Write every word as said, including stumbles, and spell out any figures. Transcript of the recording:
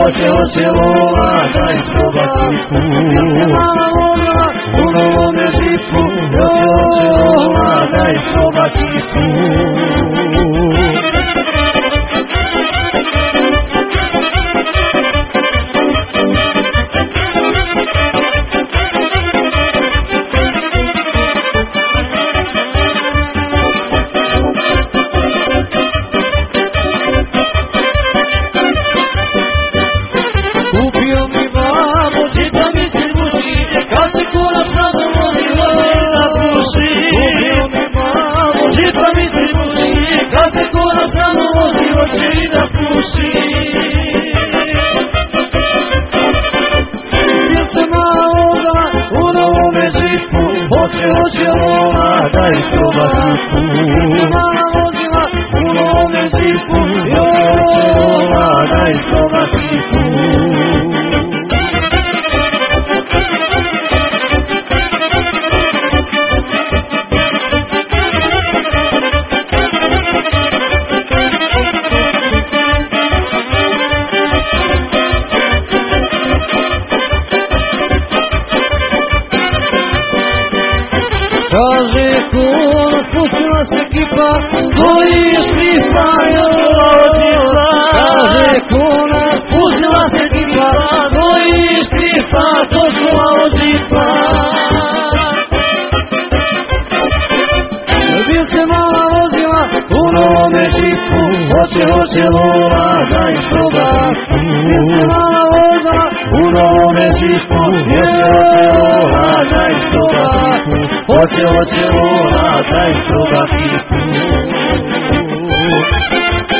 hoće, hoće vola da isprobati put. Bil se mala vozila u novome džipu, hoće, hoće vola da isprobati put. Kupio mi babo, džipa mi se buši, kad se konac na dom vozila da puši. Kupio mi babo, džipa mi se buši, kad se konac na dom vozila će i da puši. Bil se mala vozila u novome džipu, hoće, hoće vola da isprobati put. Bil se mala vozila u novome džipu, hoće, hoće vola da isprobati put. Kaže konac, pustila se kipa, stoji šlipa, jela odjela. Kaže konac, pustila se kipa, stoji šlipa, došla od džipa. Bil se mala vozila u novome džipu, hoće, hoće vola da isprobati put. Bil se mala vozila u novome džipu, hoće, hoće vola da isprobati put. Hoće, hoće vola da isprobati put.